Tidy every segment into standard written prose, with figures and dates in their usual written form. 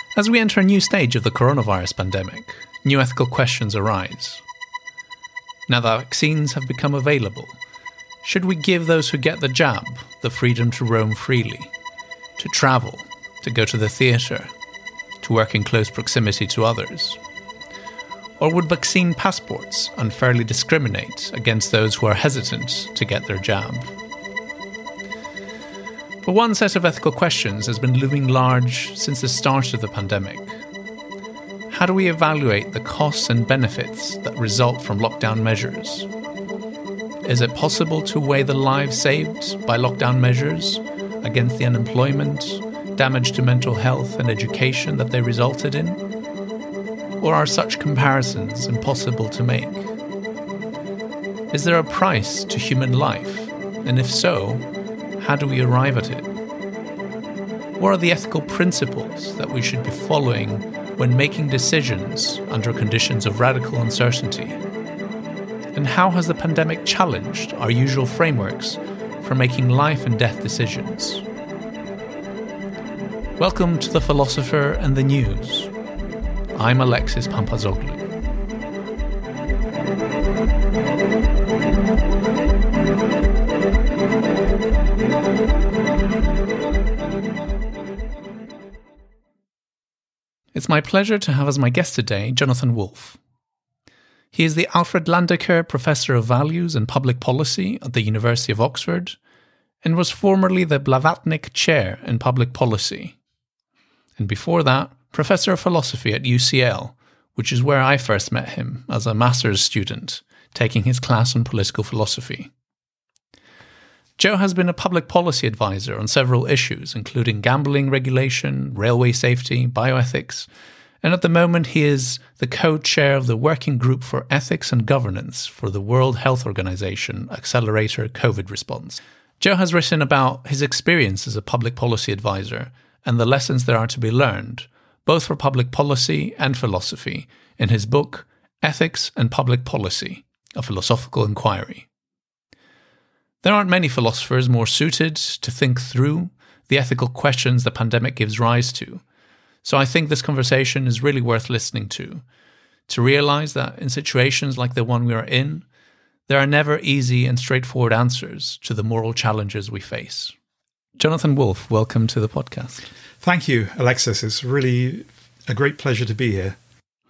As we enter a new stage of the coronavirus pandemic, new ethical questions arise. Now that vaccines have become available, should we give those who get the jab the freedom to roam freely, to travel, to go to the theatre, to work in close proximity to others? Or would vaccine passports unfairly discriminate against those who are hesitant to get their jab? But one set of ethical questions has been looming large since the start of the pandemic. How do we evaluate the costs and benefits that result from lockdown measures? Is it possible to weigh the lives saved by lockdown measures against the unemployment, damage to mental health and education that they resulted in? Or are such comparisons impossible to make? Is there a price to human life? And if so, how do we arrive at it? What are the ethical principles that we should be following when making decisions under conditions of radical uncertainty? And how has the pandemic challenged our usual frameworks for making life and death decisions? Welcome to The Philosopher and the News. I'm Alexis Pampazoglou. It's my pleasure to have as my guest today Jonathan Wolff. He is the Alfred Landecker Professor of Values and Public Policy at the University of Oxford and was formerly the Blavatnik Chair in Public Policy. And before that, Professor of Philosophy at UCL, which is where I first met him as a master's student, taking his class on political philosophy. Joe has been a public policy advisor on several issues, including gambling regulation, railway safety, bioethics, and at the moment he is the co-chair of the Working Group for Ethics and Governance for the World Health Organization Accelerator COVID Response. Joe has written about his experience as a public policy advisor and the lessons there are to be learned, both for public policy and philosophy, in his book, Ethics and Public Policy, A Philosophical Inquiry. There aren't many philosophers more suited to think through the ethical questions the pandemic gives rise to, so I think this conversation is really worth listening to realize that in situations like the one we are in, there are never easy and straightforward answers to the moral challenges we face. Jonathan Wolff, welcome to the podcast. Thank you, Alexis. It's really a great pleasure to be here.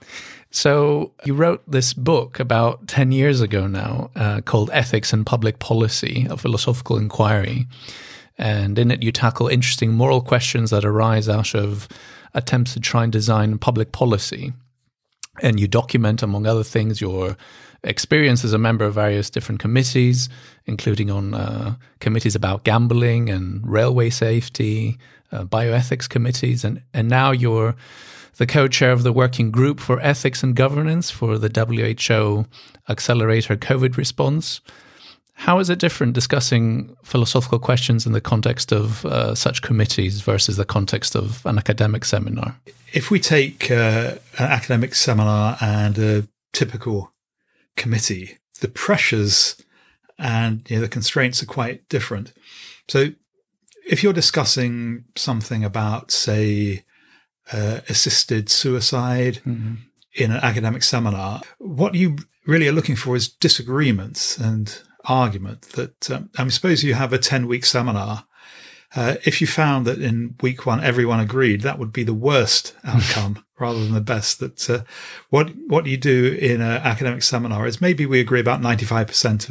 So you wrote this book about 10 years ago now called Ethics and Public Policy, A Philosophical Inquiry. And in it, you tackle interesting moral questions that arise out of attempts to try and design public policy. And you document, among other things, your experience as a member of various different committees, including on committees about gambling and railway safety, bioethics committees. And now you're the co-chair of the Working Group for Ethics and Governance for the WHO Accelerator COVID Response. How is it different discussing philosophical questions in the context of such committees versus the context of an academic seminar? If we take an academic seminar and a typical committee, the pressures and the constraints are quite different. So if you're discussing something about, say, assisted suicide in an academic seminar, what you really are looking for is disagreements and argument. That I suppose you have a 10-week seminar. If you found that in week one everyone agreed, that would be the worst outcome rather than the best. That what you do in an academic seminar is maybe we agree about 95%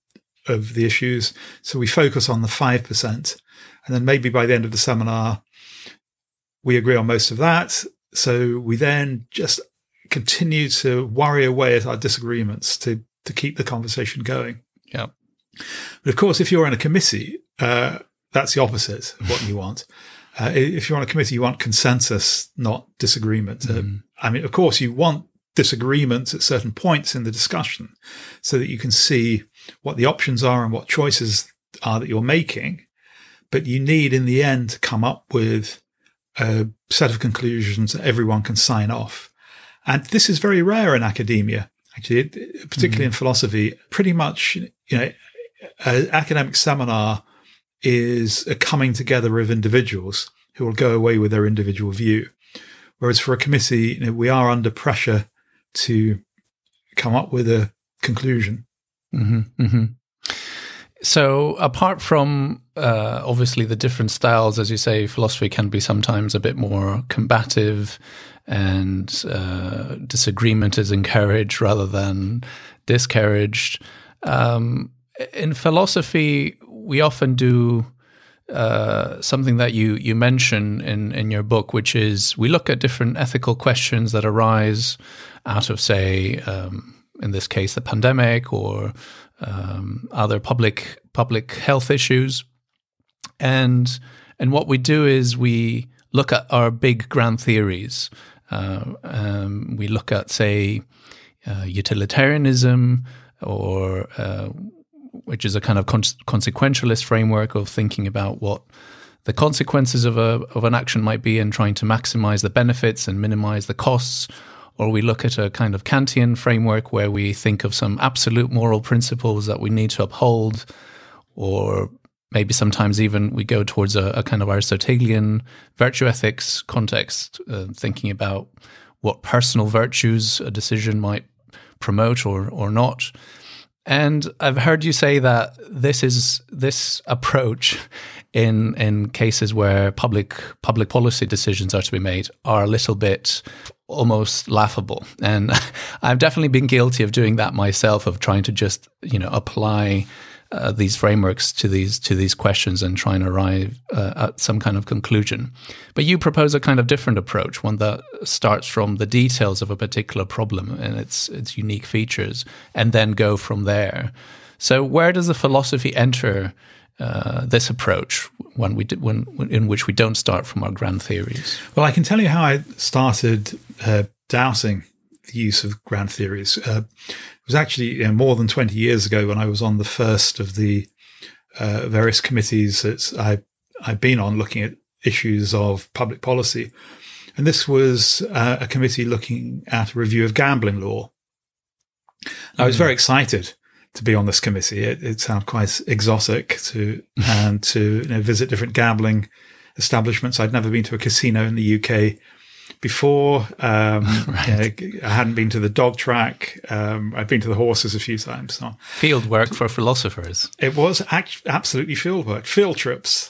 of the issues, so we focus on the 5%, and then maybe by the end of the seminar we agree on most of that. So we then just continue to worry away at our disagreements to keep the conversation going. Yeah. But of course, if you're in a committee, that's the opposite of what you want. If you're on a committee, you want consensus, not disagreement. I mean, of course, you want disagreements at certain points in the discussion so that you can see what the options are and what choices are that you're making. But you need, in the end, to come up with a set of conclusions that everyone can sign off. And this is very rare in academia, actually, particularly in philosophy. Pretty much, an academic seminar is a coming together of individuals who will go away with their individual view. Whereas for a committee, we are under pressure to come up with a conclusion. Mm-hmm, mm-hmm. So apart from obviously the different styles, as you say, philosophy can be sometimes a bit more combative, and disagreement is encouraged rather than discouraged. In philosophy, we often do something that you mention in your book, which is we look at different ethical questions that arise out of, say, in this case, the pandemic or other public health issues, and what we do is we look at our big grand theories. We look at, say, utilitarianism, or which is a kind of consequentialist framework of thinking about what the consequences of an action might be and trying to maximize the benefits and minimize the costs. Or we look at a kind of Kantian framework where we think of some absolute moral principles that we need to uphold, or maybe sometimes even we go towards a kind of Aristotelian virtue ethics context, thinking about what personal virtues a decision might promote or not. And I've heard you say that this approach in cases where public policy decisions are to be made are a little bit almost laughable. And I've definitely been guilty of doing that myself, of trying to just, apply these frameworks to these questions and try and arrive at some kind of conclusion. But you propose a kind of different approach, one that starts from the details of a particular problem and its unique features, and then go from there. So where does the philosophy enter this approach in which we don't start from our grand theories? Well, I can tell you how I started doubting the use of grand theories. It was actually more than 20 years ago when I was on the first of the various committees that I've been on looking at issues of public policy. And this was a committee looking at a review of gambling law. I was very excited to be on this committee. It sounded quite exotic to visit different gambling establishments. I'd never been to a casino in the UK before. Right. I hadn't been to the dog track. I'd been to the horses a few times. So. Field work for philosophers. It was absolutely field work, field trips.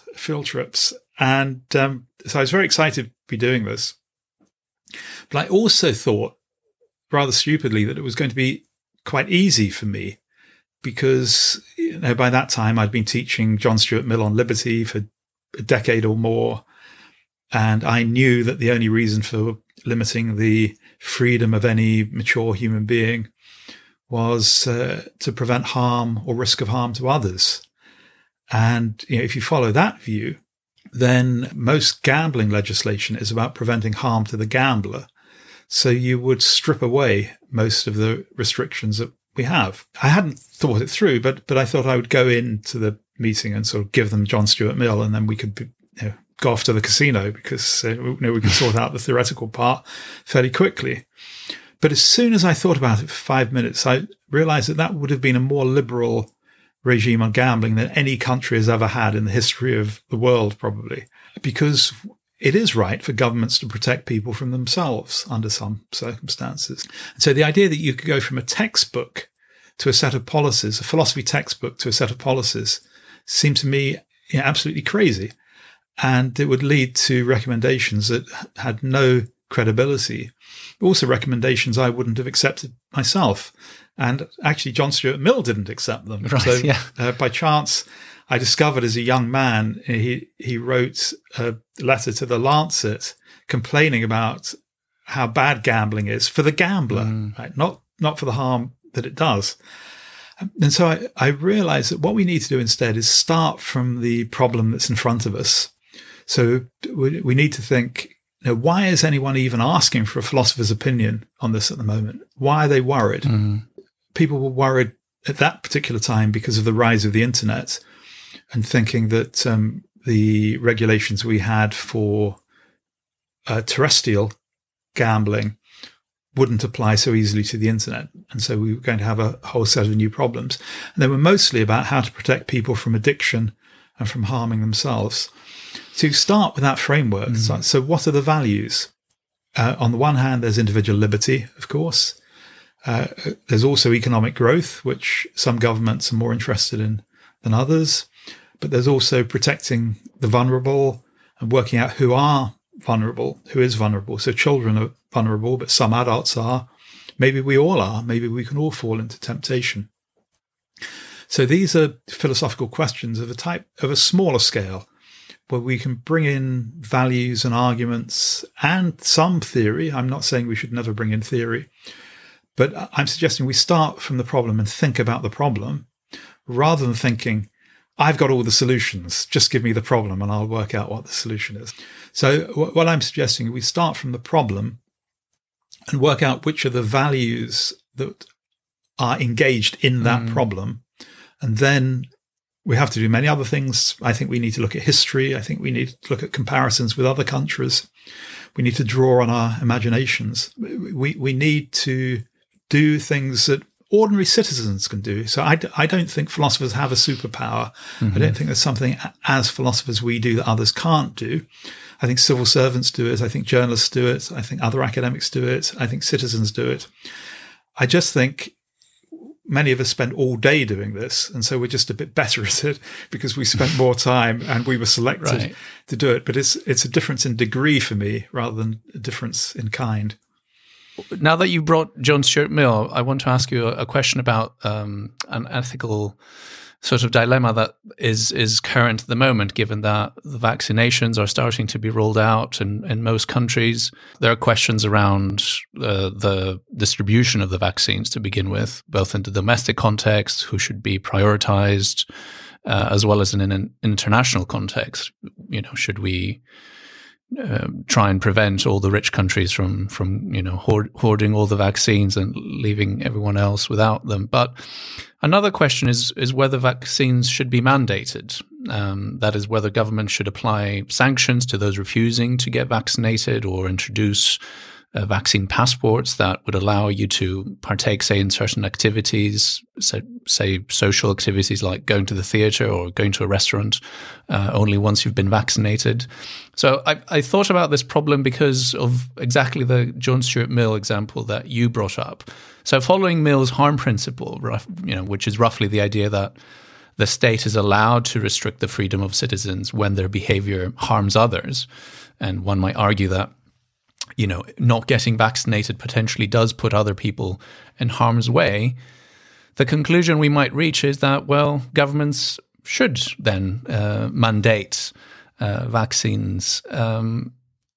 And so I was very excited to be doing this. But I also thought, rather stupidly, that it was going to be quite easy for me, because by that time I'd been teaching John Stuart Mill on liberty for a decade or more. And I knew that the only reason for limiting the freedom of any mature human being was to prevent harm or risk of harm to others. And if you follow that view, then most gambling legislation is about preventing harm to the gambler. So you would strip away most of the restrictions that we have. I hadn't thought it through, but I thought I would go into the meeting and sort of give them John Stuart Mill, and then we could go off to the casino, because we could sort out the theoretical part fairly quickly. But as soon as I thought about it for 5 minutes, I realized that would have been a more liberal regime on gambling than any country has ever had in the history of the world, probably, because it is right for governments to protect people from themselves under some circumstances. And so the idea that you could go from a textbook to a set of policies, a philosophy textbook to a set of policies, seemed to me absolutely crazy. And it would lead to recommendations that had no credibility. Also recommendations I wouldn't have accepted myself. And actually, John Stuart Mill didn't accept them. Right, so yeah. By chance, I discovered as a young man, he wrote a letter to the Lancet complaining about how bad gambling is for the gambler, right? Not for the harm that it does. And so I realized that what we need to do instead is start from the problem that's in front of us. So we need to think, why is anyone even asking for a philosopher's opinion on this at the moment? Why are they worried? People were worried at that particular time because of the rise of the internet, and thinking that the regulations we had for terrestrial gambling wouldn't apply so easily to the internet. And so we were going to have a whole set of new problems. And they were mostly about how to protect people from addiction and from harming themselves. To start with that framework, so what are the values? On the one hand, there's individual liberty, of course. There's also economic growth, which some governments are more interested in than others. But there's also protecting the vulnerable and working out who are vulnerable, who is vulnerable. So children are vulnerable, but some adults are. Maybe we all are. Maybe we can all fall into temptation. So these are philosophical questions of a smaller scale, where we can bring in values and arguments and some theory. I'm not saying we should never bring in theory, but I'm suggesting we start from the problem and think about the problem rather than thinking, I've got all the solutions, just give me the problem and I'll work out what the solution is. So what I'm suggesting, we start from the problem and work out which are the values that are engaged in that problem. And then we have to do many other things. I think we need to look at history. I think we need to look at comparisons with other countries. We need to draw on our imaginations. We need to do things that ordinary citizens can do. So I don't think philosophers have a superpower. I don't think there's something as philosophers we do that others can't do. I think civil servants do it. I think journalists do it. I think other academics do it. I think citizens do it. I just think many of us spend all day doing this. And so we're just a bit better at it because we spent more time and we were selected to do it. But it's a difference in degree for me rather than a difference in kind. Now that you brought John Stuart Mill, I want to ask you a question about an ethical sort of dilemma that is current at the moment, given that the vaccinations are starting to be rolled out in most countries. There are questions around the distribution of the vaccines to begin with, both in the domestic context, who should be prioritized, as well as in an international context. You know, should we try and prevent all the rich countries from hoarding all the vaccines and leaving everyone else without them? But another question is whether vaccines should be mandated. That is, whether governments should apply sanctions to those refusing to get vaccinated or introduce vaccine passports that would allow you to partake, say, in certain activities, say social activities like going to the theater or going to a restaurant only once you've been vaccinated. So I thought about this problem because of exactly the John Stuart Mill example that you brought up. So following Mill's harm principle, which is roughly the idea that the state is allowed to restrict the freedom of citizens when their behavior harms others. And one might argue that not getting vaccinated potentially does put other people in harm's way. The conclusion we might reach is that, well, governments should then mandate vaccines. And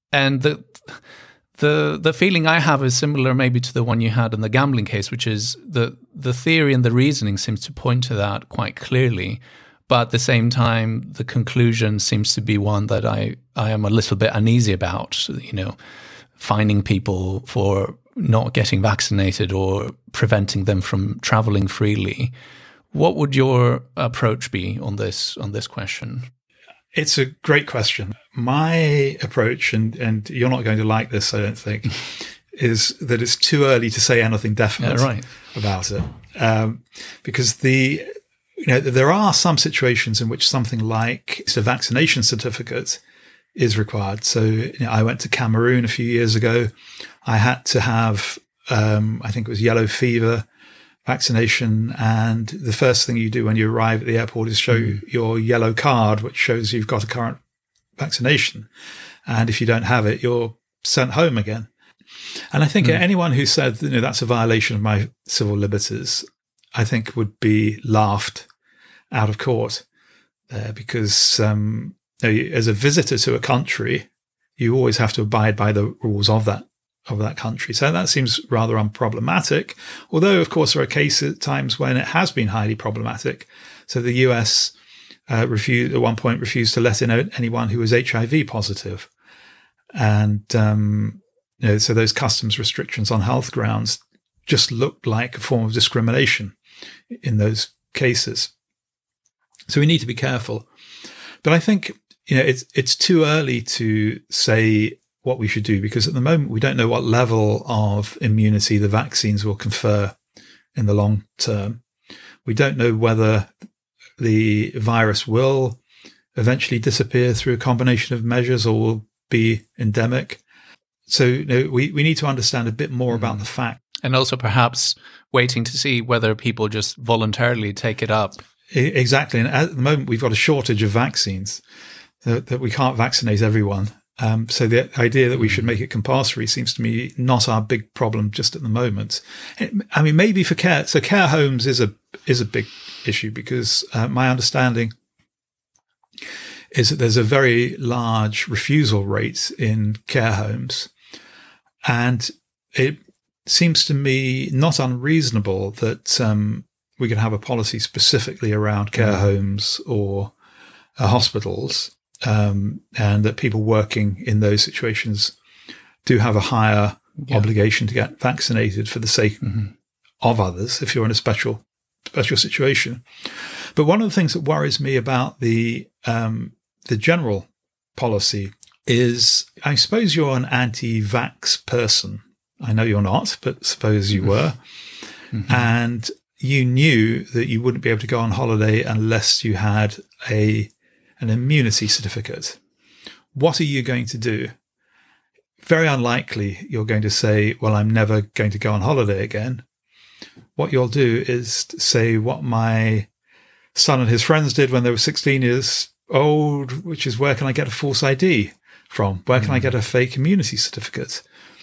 the feeling I have is similar maybe to the one you had in the gambling case, which is the theory and the reasoning seems to point to that quite clearly. But at the same time, the conclusion seems to be one that I am a little bit uneasy about, fining people for not getting vaccinated or preventing them from traveling freely. What would your approach be on this question? It's a great question. My approach, and you're not going to like this, I don't think, is that it's too early to say anything definite about it. Because there are some situations in which something like a vaccination certificate is required. So I went to Cameroon a few years ago. I had to have, I think it was yellow fever vaccination. And the first thing you do when you arrive at the airport is show your yellow card, which shows you've got a current vaccination. And if you don't have it, you're sent home again. And I think anyone who said, that's a violation of my civil liberties, I think would be laughed out of court because, as a visitor to a country, you always have to abide by the rules of that country. So that seems rather unproblematic, although, of course, there are times when it has been highly problematic. So the US at one point refused to let in anyone who was HIV positive. And, so those customs restrictions on health grounds just looked like a form of discrimination in those cases. So we need to be careful. But I think it's too early to say what we should do because at the moment we don't know what level of immunity the vaccines will confer in the long term. We don't know whether the virus will eventually disappear through a combination of measures or will be endemic. So we need to understand a bit more about the fact. And also perhaps waiting to see whether people just voluntarily take it up. Exactly. And at the moment, we've got a shortage of vaccines, that we can't vaccinate everyone. So the idea that we should make it compulsory seems to me not our big problem just at the moment. I mean, maybe for care. So care homes is a big issue because my understanding is that there's a very large refusal rate in care homes. And it seems to me not unreasonable that we can have a policy specifically around care homes or hospitals, and that people working in those situations do have a higher obligation to get vaccinated for the sake of others if you're in a special situation. But one of the things that worries me about the general policy is, I suppose you're an anti-vax person. I know you're not, but suppose you were. And you knew that you wouldn't be able to go on holiday unless you had an immunity certificate. What are you going to do? Very unlikely you're going to say, well, I'm never going to go on holiday again. What you'll do is say what my son and his friends did when they were 16 years old, which is, where can I get a false ID from? Where can I get a fake immunity certificate?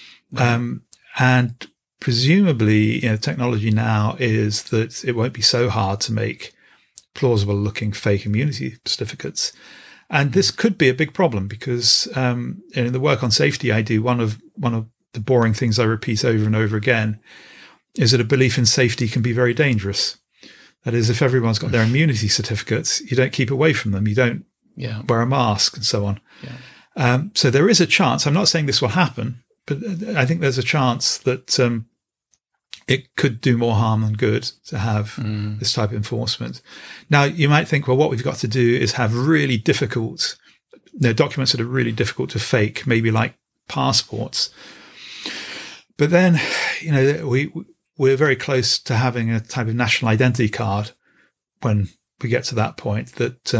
And presumably, technology now is that it won't be so hard to make plausible looking fake immunity certificates. And this could be a big problem because in the work on safety I do, one of the boring things I repeat over and over again is that a belief in safety can be very dangerous. That is, if everyone's got their immunity certificates, you don't keep away from them. You don't wear a mask and so on. So there is a chance. I'm not saying this will happen, but I think there's a chance that it could do more harm than good to have this type of enforcement. Now, you might think, well, what we've got to do is have really difficult documents that are really difficult to fake, maybe like passports. But then, we're very close to having a type of national identity card when we get to that point that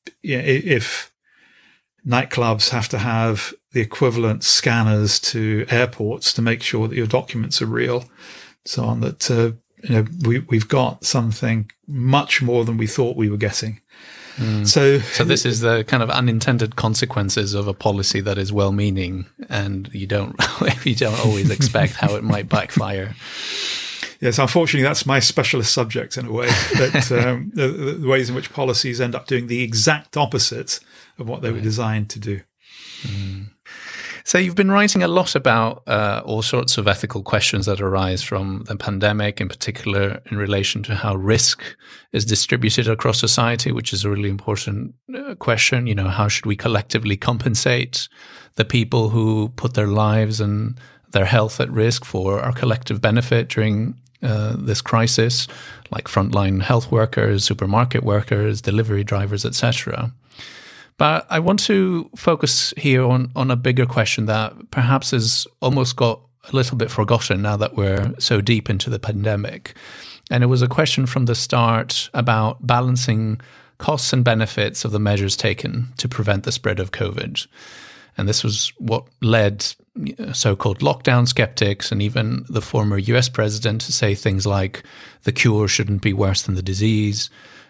if nightclubs have to have the equivalent scanners to airports to make sure that your documents are real, so on, that we've got something much more than we thought we were getting. So this is the kind of unintended consequences of a policy that is well-meaning, and you don't always expect how it might backfire. Yes, unfortunately, that's my specialist subject in a way. That the ways in which policies end up doing the exact opposite of what they were designed to do. So you've been writing a lot about all sorts of ethical questions that arise from the pandemic, in particular in relation to how risk is distributed across society, which is a really important question. How should we collectively compensate the people who put their lives and their health at risk for our collective benefit during this crisis, like frontline health workers, supermarket workers, delivery drivers, etc. But I want to focus here on a bigger question that perhaps has almost got a little bit forgotten now that we're so deep into the pandemic. And it was a question from the start about balancing costs and benefits of the measures taken to prevent the spread of COVID. And this was what led so-called lockdown skeptics and even the former US president to say things like the cure shouldn't be worse than the disease.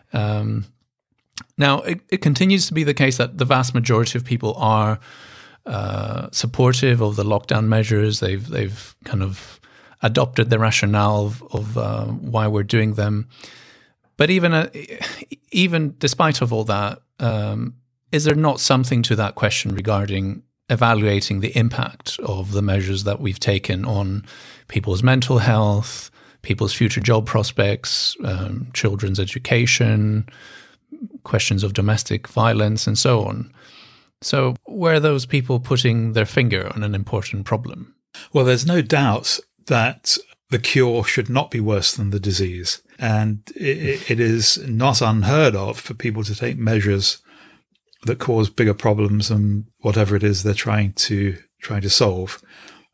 Now, it continues to be the case that the vast majority of people are supportive of the lockdown measures. They've kind of adopted the rationale of why we're doing them. But even despite of all that, is there not something to that question regarding evaluating the impact of the measures that we've taken on people's mental health, people's future job prospects, children's education, questions of domestic violence, and so on? So where are those people putting their finger on an important problem? Well, there's no doubt that the cure should not be worse than the disease. And it is not unheard of for people to take measures that cause bigger problems than whatever it is they're trying to solve.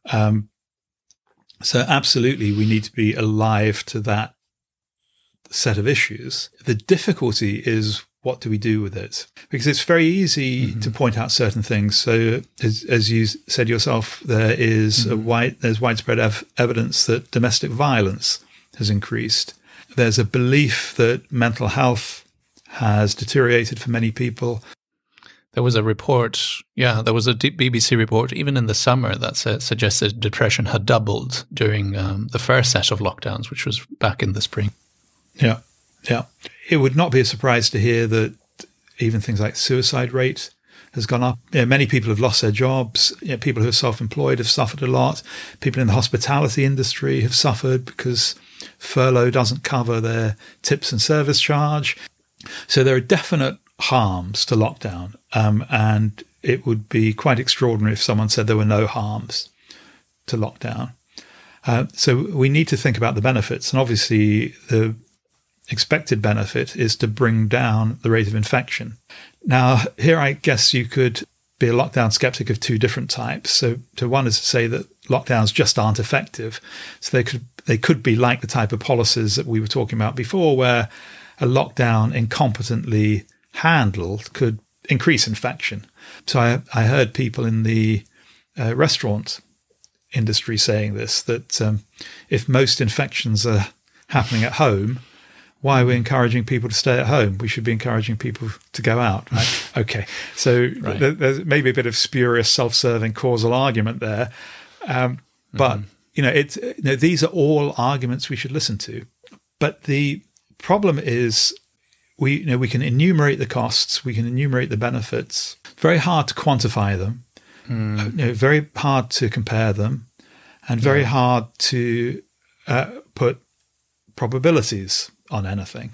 So absolutely, we need to be alive to that set of issues. The difficulty is what do we do with it? Because it's very easy to point out certain things. So as you said yourself, there's widespread evidence that domestic violence has increased. There's a belief that mental health has deteriorated for many people. There was a report, there was a BBC report, even in the summer, that suggested depression had doubled during the first set of lockdowns, which was back in the spring. Yeah. It would not be a surprise to hear that even things like suicide rate has gone up. Many people have lost their jobs. People who are self-employed have suffered a lot. People in the hospitality industry have suffered because furlough doesn't cover their tips and service charge. So there are definite harms to lockdown, and it would be quite extraordinary if someone said there were no harms to lockdown. So we need to think about the benefits, and obviously the expected benefit is to bring down the rate of infection. Now, here I guess you could be a lockdown skeptic of two different types. So one is to say that lockdowns just aren't effective. So they could be like the type of policies that we were talking about before, where a lockdown incompetently handled could increase infection. So I heard people in the restaurant industry saying this, that if most infections are happening at home, why are we encouraging people to stay at home? We should be encouraging people to go out, right? Okay. So there's maybe a bit of spurious self-serving causal argument there. But, these are all arguments we should listen to. But the problem is we can enumerate the costs, we can enumerate the benefits. Very hard to quantify them, very hard to compare them, and very hard to put probabilities on anything.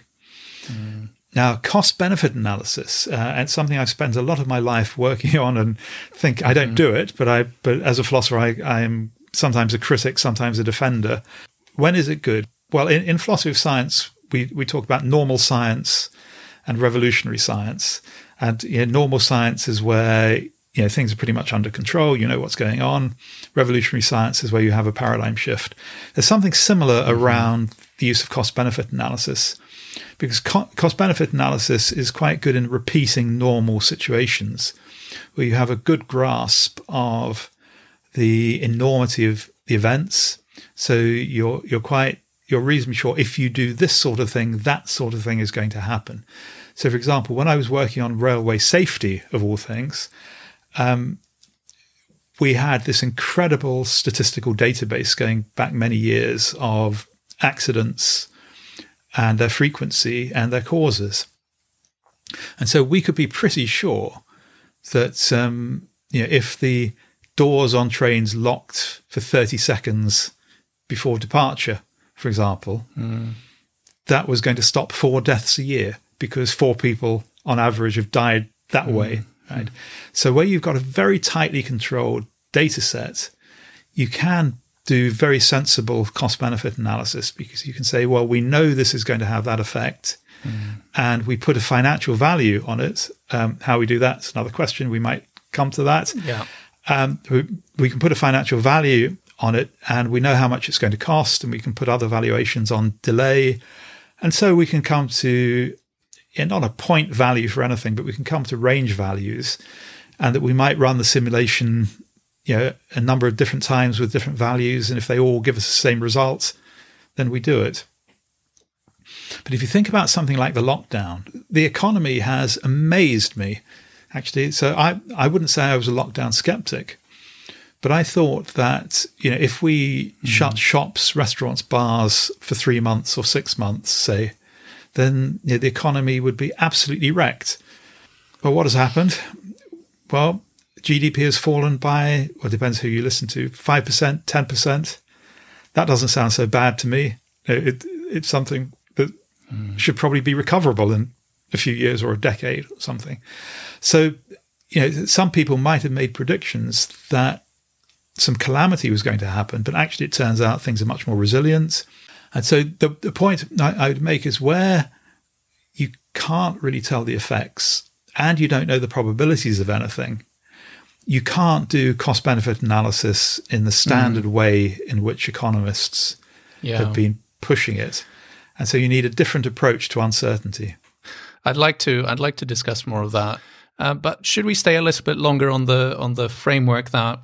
Now, cost-benefit analysis, and something I've spent a lot of my life working on, and think I don't do it, but as a philosopher, I am sometimes a critic, sometimes a defender. When is it good? Well, in philosophy of science, we talk about normal science and revolutionary science. And normal science is where things are pretty much under control. You know what's going on. Revolutionary science is where you have a paradigm shift. There's something similar around the use of cost-benefit analysis, because cost-benefit analysis is quite good in repeating normal situations where you have a good grasp of the enormity of the events. So you're reasonably sure if you do this sort of thing, that sort of thing is going to happen. So, for example, when I was working on railway safety, of all things, we had this incredible statistical database going back many years of accidents and their frequency and their causes. And so we could be pretty sure that if the doors on trains locked for 30 seconds before departure, for example, that was going to stop 4 deaths a year, because 4 people on average have died that way. Right? So where you've got a very tightly controlled data set, you can do very sensible cost-benefit analysis, because you can say, well, we know this is going to have that effect, and we put a financial value on it. How we do that's another question. We might come to that. Yeah. We can put a financial value on it, and we know how much it's going to cost, and we can put other valuations on delay. And so we can come to not a point value for anything, but we can come to range values, and that we might run the simulation a number of different times with different values, and if they all give us the same results, then we do it. But if you think about something like the lockdown, the economy has amazed me, actually. So I wouldn't say I was a lockdown skeptic, but I thought that if we shut shops, restaurants, bars for 3 months or 6 months, say, then the economy would be absolutely wrecked. Well, what has happened? Well, GDP has fallen by, well, it depends who you listen to, 5%, 10%. That doesn't sound so bad to me. It's something that should probably be recoverable in a few years or a decade or something. So, some people might have made predictions that some calamity was going to happen, but actually it turns out things are much more resilient. And so the point I would make is where you can't really tell the effects and you don't know the probabilities of anything, you can't do cost-benefit analysis in the standard way in which economists have been pushing it. And so you need a different approach to uncertainty. I'd like to discuss more of that. But should we stay a little bit longer on the framework that,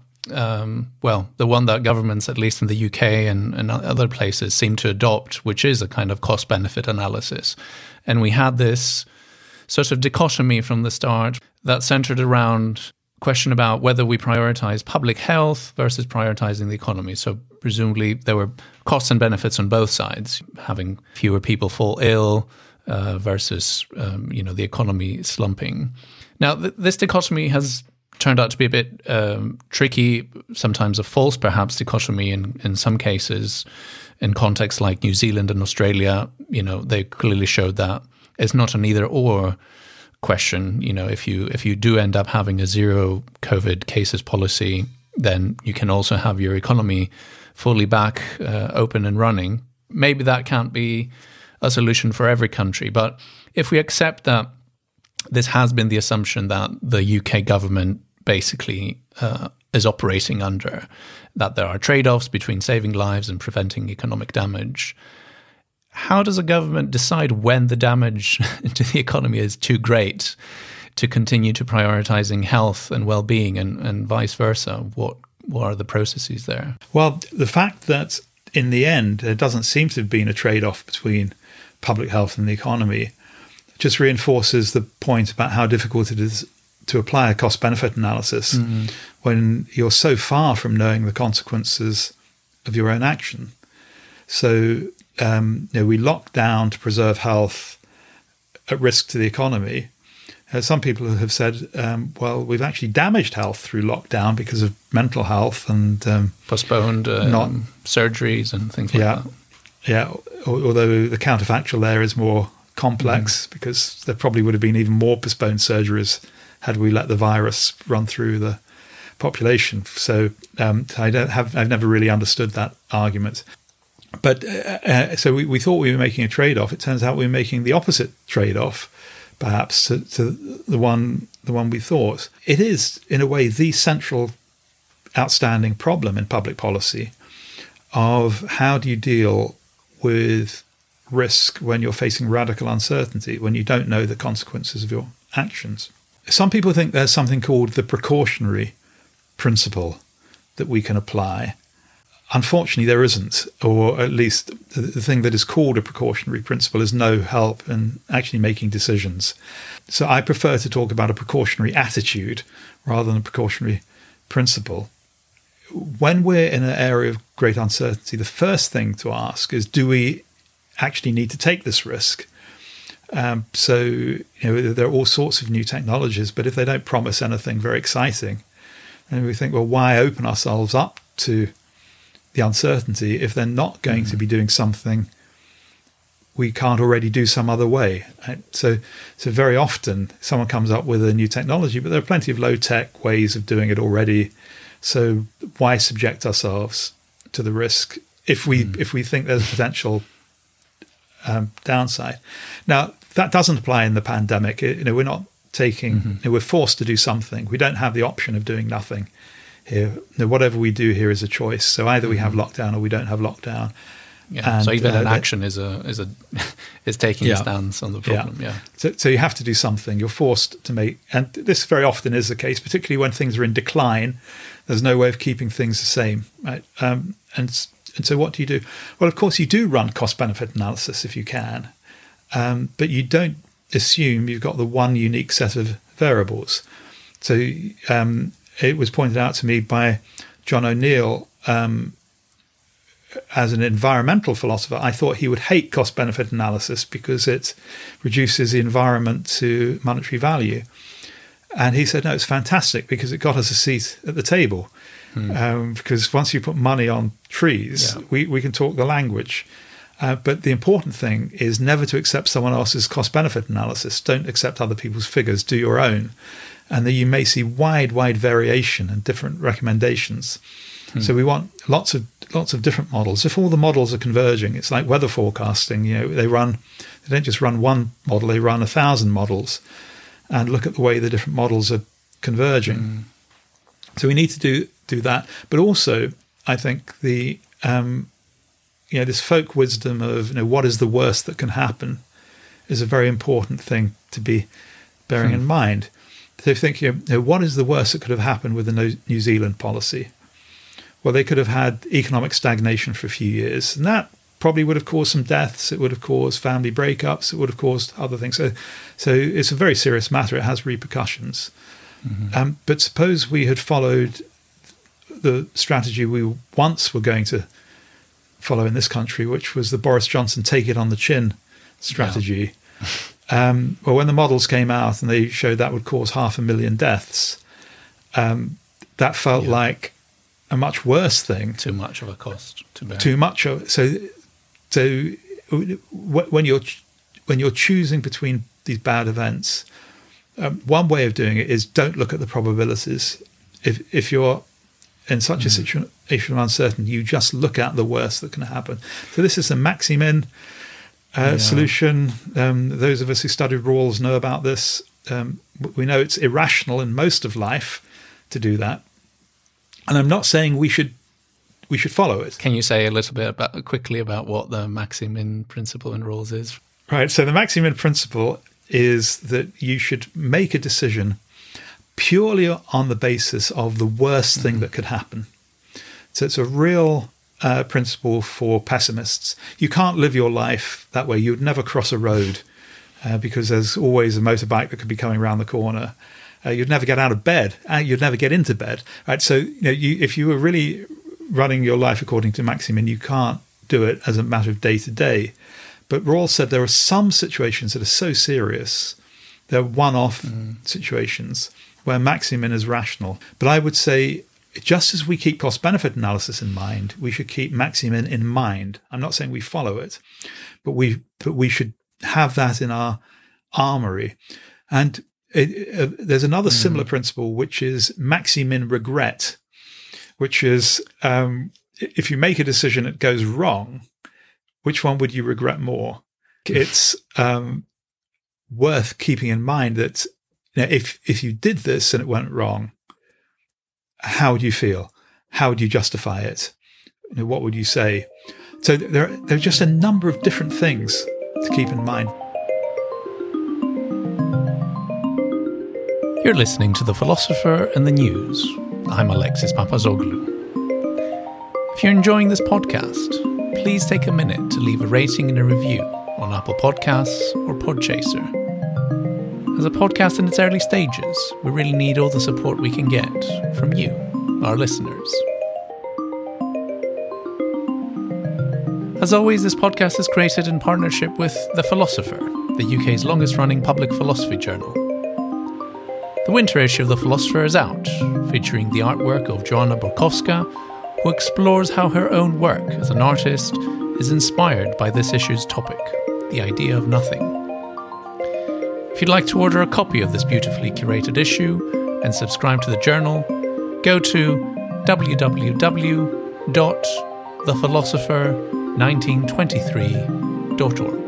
the one that governments, at least in the UK and other places, seem to adopt, which is a kind of cost-benefit analysis. And we had this sort of dichotomy from the start that centered around question about whether we prioritize public health versus prioritizing the economy. So presumably there were costs and benefits on both sides, having fewer people fall ill versus the economy slumping. Now, this dichotomy has turned out to be a bit tricky, sometimes a false, perhaps, dichotomy in some cases. In contexts like New Zealand and Australia, they clearly showed that it's not an either-or question. If you do end up having a zero COVID cases policy, then you can also have your economy fully back, open and running. Maybe that can't be a solution for every country, but if we accept that this has been the assumption that the UK government basically is operating under, that there are trade-offs between saving lives and preventing economic damage, how does a government decide when the damage to the economy is too great to continue to prioritizing health and well-being and vice versa? What are the processes there? Well, the fact that in the end there doesn't seem to have been a trade-off between public health and the economy just reinforces the point about how difficult it is to apply a cost-benefit analysis when you're so far from knowing the consequences of your own action. So we lock down to preserve health at risk to the economy. Some people have said, we've actually damaged health through lockdown because of mental health and postponed surgeries and things like that. Yeah, although the counterfactual there is more complex because there probably would have been even more postponed surgeries had we let the virus run through the population. So I've never really understood that argument. But so we thought we were making a trade-off. It turns out we were making the opposite trade-off, perhaps, to the one we thought. It is, in a way, the central outstanding problem in public policy of how do you deal with risk when you're facing radical uncertainty, when you don't know the consequences of your actions. Some people think there's something called the precautionary principle that we can apply. Unfortunately, there isn't, or at least the thing that is called a precautionary principle is no help in actually making decisions. So I prefer to talk about a precautionary attitude rather than a precautionary principle. When we're in an area of great uncertainty, the first thing to ask is, do we actually need to take this risk? So there are all sorts of new technologies, but if they don't promise anything very exciting, then we think, well, why open ourselves up to the uncertainty if they're not going to be doing something we can't already do some other way? Right? So very often someone comes up with a new technology, but there are plenty of low-tech ways of doing it already. So why subject ourselves to the risk if we think there's potential downside? Now, that doesn't apply in the pandemic. We're not taking. We're forced to do something. We don't have the option of doing nothing here. Whatever we do here is a choice. So either we have lockdown or we don't have lockdown. Yeah. And, so even an action is taking a stance on the problem. Yeah. So you have to do something. You're forced to make, and this very often is the case, particularly when things are in decline. There's no way of keeping things the same, right? And so what do you do? Well, of course, you do run cost-benefit analysis if you can, but you don't assume you've got the one unique set of variables. So it was pointed out to me by John O'Neill, as an environmental philosopher, I thought he would hate cost-benefit analysis because it reduces the environment to monetary value. And he said, no, it's fantastic because it got us a seat at the table. Because once you put money on trees, we can talk the language. But the important thing is never to accept someone else's cost-benefit analysis. Don't accept other people's figures. Do your own. And then you may see wide variation and different recommendations. So we want lots of different models. If all the models are converging, it's like weather forecasting. They don't just run one model; they run 1,000 models, and look at the way the different models are converging. So we need to do that. But also, I think this folk wisdom of what is the worst that can happen is a very important thing to be bearing in mind. So think, what is the worst that could have happened with the New Zealand policy? Well, they could have had economic stagnation for a few years, and that probably would have caused some deaths. It would have caused family breakups. It would have caused other things. So it's a very serious matter. It has repercussions. Mm-hmm. But suppose we had followed the strategy we once were going to follow in this country, which was the Boris Johnson take it on the chin strategy. Yeah. Well, when the models came out and they showed that would cause 500,000 deaths, that felt like a much worse thing. Too much of a cost to bear. Too much of so when you're choosing between these bad events, one way of doing it is don't look at the probabilities. If you're in such a situation of uncertainty, you just look at the worst that can happen. So this is the Maximin solution. Those of us who studied Rawls know about this. We know it's irrational in most of life to do that. And I'm not saying we should follow it. Can you say a little bit quickly about what the Maximin principle in Rawls is? Right. So the Maximin principle is that you should make a decision purely on the basis of the worst thing that could happen. So it's a real principle for pessimists. You can't live your life that way. You would never cross a road because there's always a motorbike that could be coming around the corner. You'd never get out of bed. You'd never get into bed. Right. So if you were really running your life according to Maximin, you can't do it as a matter of day to day. But Rawls said there are some situations that are so serious, they're one-off situations where Maximin is rational. But I would say, just as we keep cost-benefit analysis in mind, we should keep Maximin in mind. I'm not saying we follow it, but we should have that in our armory. And there's another similar principle, which is Maximin regret, which is if you make a decision that goes wrong, which one would you regret more? It's worth keeping in mind that if you did this and it went wrong, how would you feel? How would you justify it? What would you say? So there are just a number of different things to keep in mind. You're listening to The Philosopher and the News. I'm Alexis Papazoglou. If you're enjoying this podcast, please take a minute to leave a rating and a review on Apple Podcasts or Podchaser. As a podcast in its early stages, we really need all the support we can get from you, our listeners. As always, this podcast is created in partnership with The Philosopher, the UK's longest-running public philosophy journal. The winter issue of The Philosopher is out, featuring the artwork of Joanna Borkowska, who explores how her own work as an artist is inspired by this issue's topic, the idea of nothing. If you'd like to order a copy of this beautifully curated issue and subscribe to the journal, go to www.thephilosopher1923.org.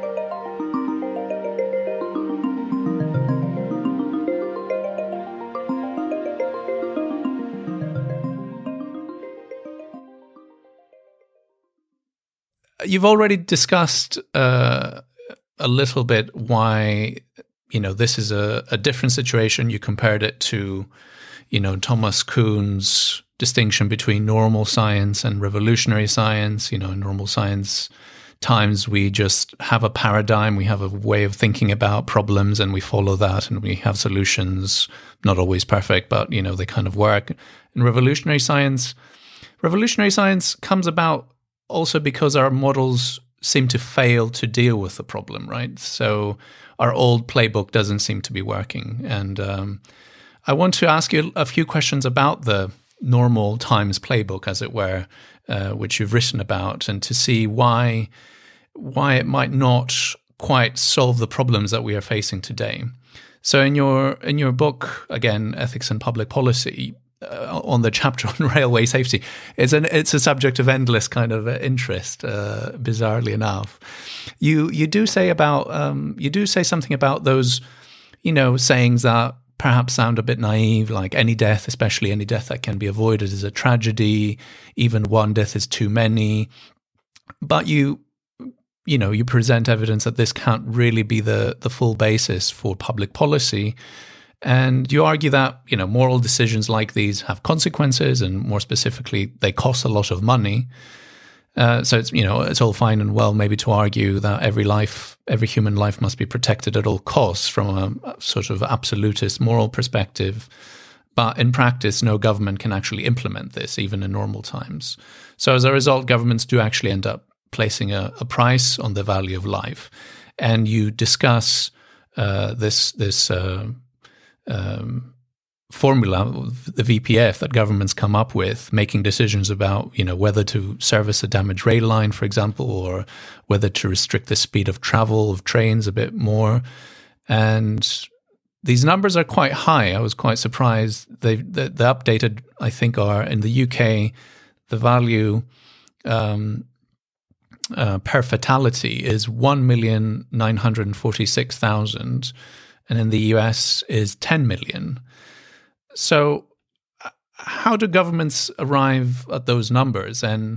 You've already discussed a little bit why, this is a different situation. You compared it to, Thomas Kuhn's distinction between normal science and revolutionary science. In normal science times, we just have a paradigm, we have a way of thinking about problems, and we follow that, and we have solutions, not always perfect, but, they kind of work. In revolutionary science comes about also because our models seem to fail to deal with the problem, right? So our old playbook doesn't seem to be working. And I want to ask you a few questions about the normal times playbook, as it were, which you've written about, and to see why it might not quite solve the problems that we are facing today. So in your book, again, Ethics and Public Policy, on the chapter on railway safety, it's a subject of endless kind of interest. Bizarrely enough, you do say something about those, sayings that perhaps sound a bit naive, like any death, especially any death that can be avoided, is a tragedy. Even one death is too many. But you you present evidence that this can't really be the full basis for public policy. And you argue that, moral decisions like these have consequences, and more specifically, they cost a lot of money. So it's all fine and well maybe to argue that every human life must be protected at all costs from a sort of absolutist moral perspective. But in practice, no government can actually implement this, even in normal times. So as a result, governments do actually end up placing a price on the value of life. And you discuss this formula, the VPF, that governments come up with, making decisions about, whether to service a damaged rail line, for example, or whether to restrict the speed of travel of trains a bit more. And these numbers are quite high. I was quite surprised. The updated, I think, are in the UK, the value per fatality is 1,946,000, and in the US is 10 million. So how do governments arrive at those numbers, and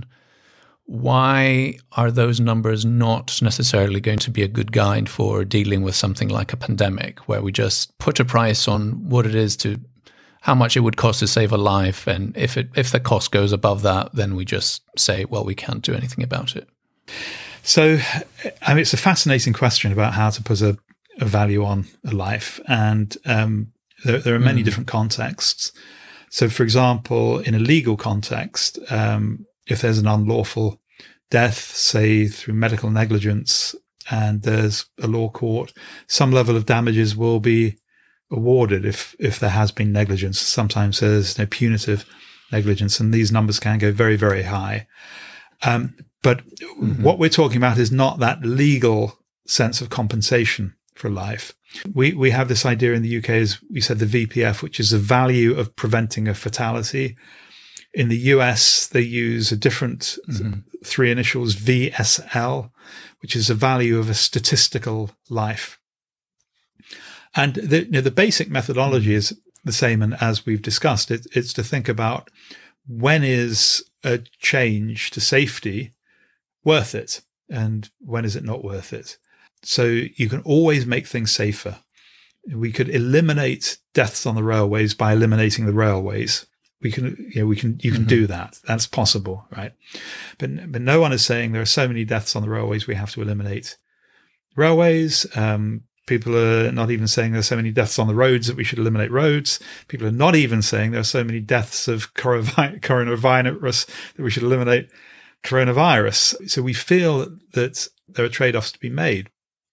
why are those numbers not necessarily going to be a good guide for dealing with something like a pandemic, where we just put a price on what it is how much it would cost to save a life, and if the cost goes above that, then we just say, well, we can't do anything about it? So, it's a fascinating question about how to put a value on a life, and there are many different contexts. So, for example, in a legal context, if there's an unlawful death, say through medical negligence, and there's a law court, some level of damages will be awarded if there has been negligence. Sometimes there's no punitive negligence, and these numbers can go very, very high. But what we're talking about is not that legal sense of compensation for life. We have this idea in the UK, as we said, the VPF, which is the value of preventing a fatality. In the US, they use a different three initials, VSL, which is the value of a statistical life. And the basic methodology is the same, and as we've discussed, it's to think about when is a change to safety worth it, and when is it not worth it. So you can always make things safer. We could eliminate deaths on the railways by eliminating the railways. You can do that. That's possible, right? But no one is saying there are so many deaths on the railways, we have to eliminate railways. People are not even saying there are so many deaths on the roads that we should eliminate roads. People are not even saying there are so many deaths of coronavirus that we should eliminate coronavirus. So we feel that there are trade-offs to be made.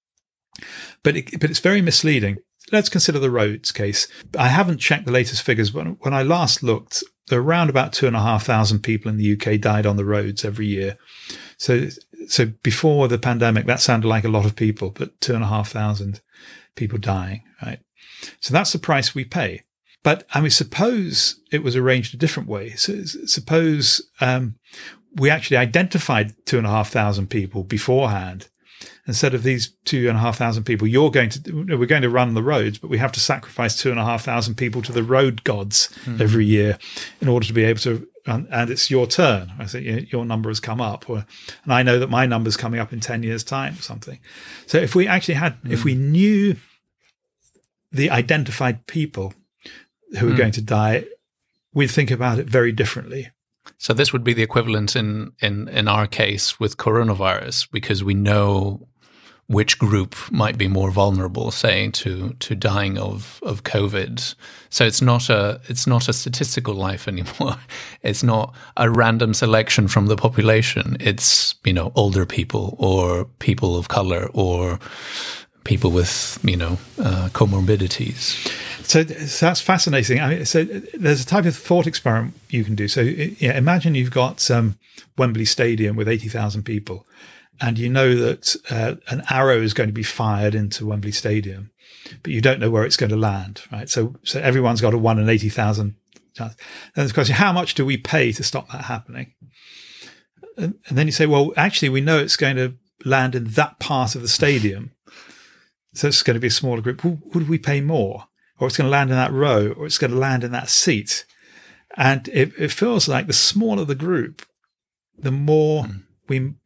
But it's very misleading. Let's consider the roads case. I haven't checked the latest figures, but when I last looked, there were around about 2,500 people in the UK died on the roads every year. So before the pandemic, that sounded like a lot of people, but 2,500 people dying, right? So that's the price we pay. But suppose it was arranged a different way. So suppose we actually identified 2,500 people beforehand. Instead of these 2,500 people, we're going to run the roads, but we have to sacrifice 2,500 people to the road gods every year in order to be able to. And it's your turn. I say your number has come up, and I know that my number's coming up in 10 years' time or something. So if we actually if we knew the identified people who are going to die, we'd think about it very differently. So this would be the equivalent in our case with coronavirus, because we know which group might be more vulnerable, say, to dying of COVID. So it's not a statistical life anymore. It's not a random selection from the population. It's, older people or people of color or people with, comorbidities. So that's fascinating. So there's a type of thought experiment you can do. So imagine you've got Wembley Stadium with 80,000 people, and you know that an arrow is going to be fired into Wembley Stadium, but you don't know where it's going to land, right? So everyone's got a 1 in 80,000 chance. Then the question, how much do we pay to stop that happening? And then you say, well, actually, we know it's going to land in that part of the stadium, so it's going to be a smaller group. Would we pay more? Or it's going to land in that row, or it's going to land in that seat? And it feels like the smaller the group, the more we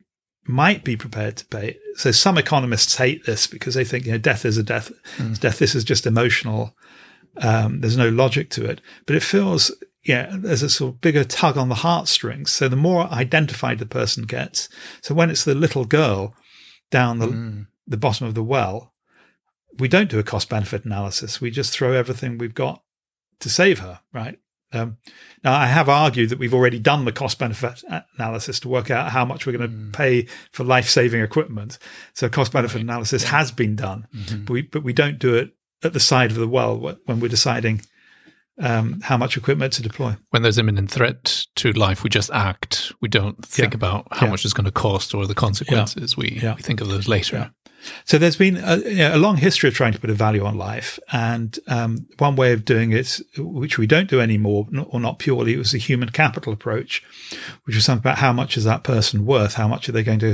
might be prepared to pay. So some economists hate this because they think, death is a death. Death, this is just emotional. There's no logic to it. But it feels, there's a sort of bigger tug on the heartstrings. So the more identified the person gets. So when it's the little girl down the bottom of the well, we don't do a cost-benefit analysis. We just throw everything we've got to save her, right? Now, I have argued that we've already done the cost-benefit analysis to work out how much we're going to pay for life-saving equipment. So cost-benefit analysis has been done, but we don't do it at the side of the well when we're deciding how much equipment to deploy. When there's imminent threat to life, we just act. We don't think about how much it's going to cost or the consequences. We think of those later. Yeah. So there's been a long history of trying to put a value on life. And one way of doing it, which we don't do anymore, or not purely, it was the human capital approach, which was something about how much is that person worth? How much are they going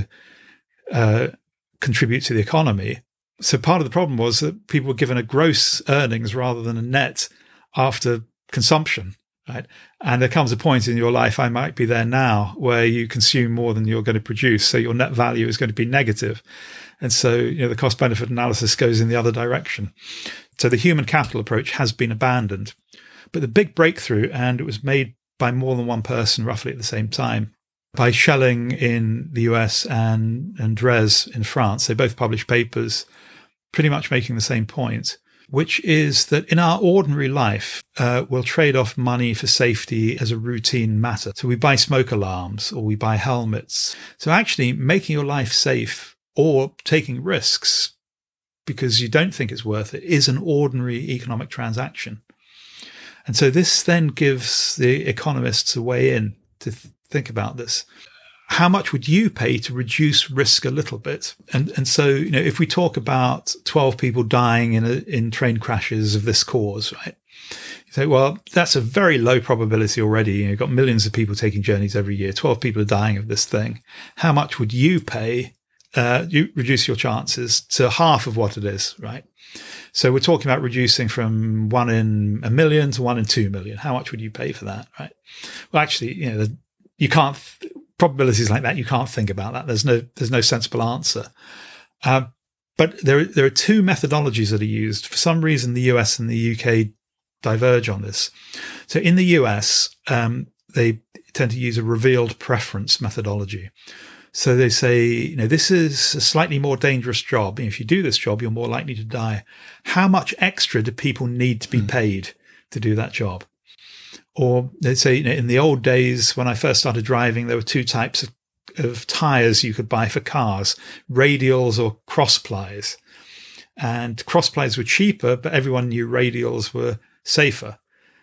to contribute to the economy? So part of the problem was that people were given a gross earnings rather than a net after consumption, right? And there comes a point in your life, I might be there now, where you consume more than you're going to produce. So your net value is going to be negative. And so, the cost benefit analysis goes in the other direction. So the human capital approach has been abandoned. But the big breakthrough, and it was made by more than one person roughly at the same time, by Schelling in the US and Drèze in France. They both published papers pretty much making the same point, which is that in our ordinary life, we'll trade off money for safety as a routine matter. So we buy smoke alarms or we buy helmets. So actually making your life safe or taking risks because you don't think it's worth it is an ordinary economic transaction. And so this then gives the economists a way in to think about this. How much would you pay to reduce risk a little bit? And so, if we talk about 12 people dying in train crashes of this cause, right? You say, well, that's a very low probability already. You've got millions of people taking journeys every year. 12 people are dying of this thing. How much would you pay? You reduce your chances to half of what it is, right? So we're talking about reducing from 1 in a million to 1 in 2 million. How much would you pay for that, right? Well, actually, you can't. Probabilities like that, you can't think about that. There's no sensible answer. But there are two methodologies that are used. For some reason, the US and the UK diverge on this. So in the US, they tend to use a revealed preference methodology. So they say, this is a slightly more dangerous job. If you do this job, you're more likely to die. How much extra do people need to be paid to do that job? Or they say, in the old days, when I first started driving, there were two types of tires you could buy for cars, radials or cross plies. And cross plies were cheaper, but everyone knew radials were safer.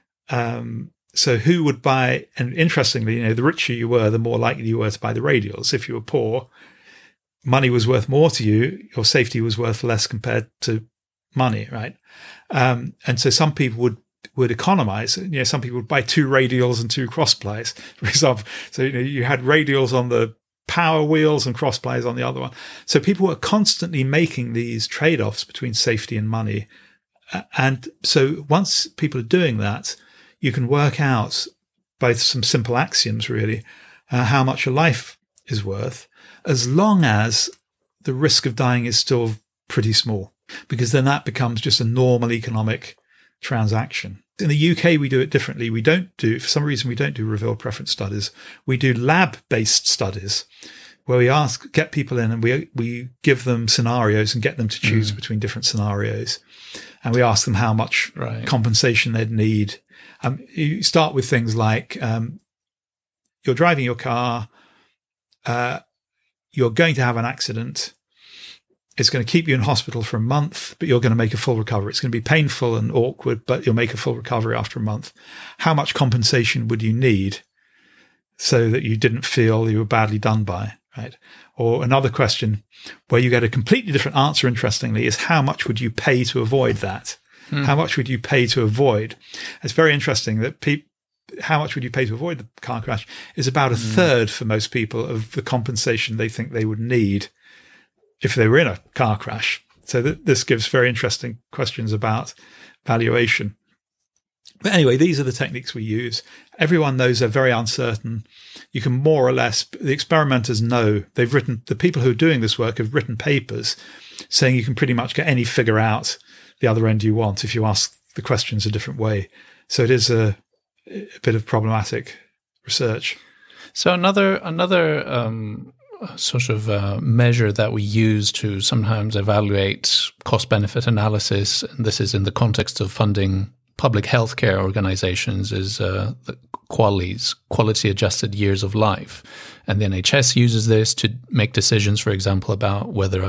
So who would buy, and interestingly, the richer you were, the more likely you were to buy the radials. If you were poor, money was worth more to you, your safety was worth less compared to money, right? And so some people would economize. Some people would buy 2 radials and 2 cross plies, for example. So, you had radials on the power wheels and cross plies on the other one. So people were constantly making these trade-offs between safety and money. And so once people are doing that, you can work out by some simple axioms, really, how much a life is worth, as long as the risk of dying is still pretty small, because then that becomes just a normal economic transaction. In the UK, we do it differently. For some reason, we don't do revealed preference studies. We do lab-based studies where we get people in and we give them scenarios and get them to choose between different scenarios. And we ask them how much compensation they'd need. You start with things like you're driving your car, you're going to have an accident. It's going to keep you in hospital for a month, but you're going to make a full recovery. It's going to be painful and awkward, but you'll make a full recovery after a month. How much compensation would you need so that you didn't feel you were badly done by, right? Or another question where you get a completely different answer, interestingly, is how much would you pay to avoid that? How much would you pay to avoid? It's very interesting that how much would you pay to avoid the car crash is about a third for most people of the compensation they think they would need if they were in a car crash. So this gives very interesting questions about valuation. But anyway, these are the techniques we use. Everyone knows they're very uncertain. You can more or less, the experimenters know, the people who are doing this work have written papers saying you can pretty much get any figure out the other end you want if you ask the questions a different way. So it is a bit of problematic research. So another sort of measure that we use to sometimes evaluate cost-benefit analysis, and this is in the context of funding public healthcare organizations, is the QALYs, quality-adjusted years of life. And the NHS uses this to make decisions, for example, about whether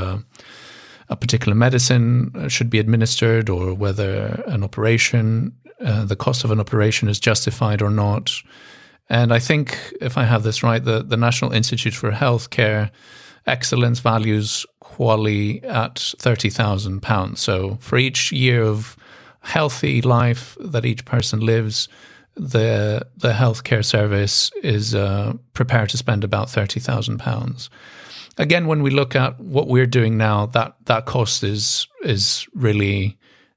a particular medicine should be administered or whether an operation, the cost of an operation is justified or not. And I think, if I have this right, the National Institute for Healthcare Excellence values QALY at £30,000. So for each year of healthy life that each person lives, the healthcare service is prepared to spend about £30,000. Again, when we look at what we're doing now, that cost is really,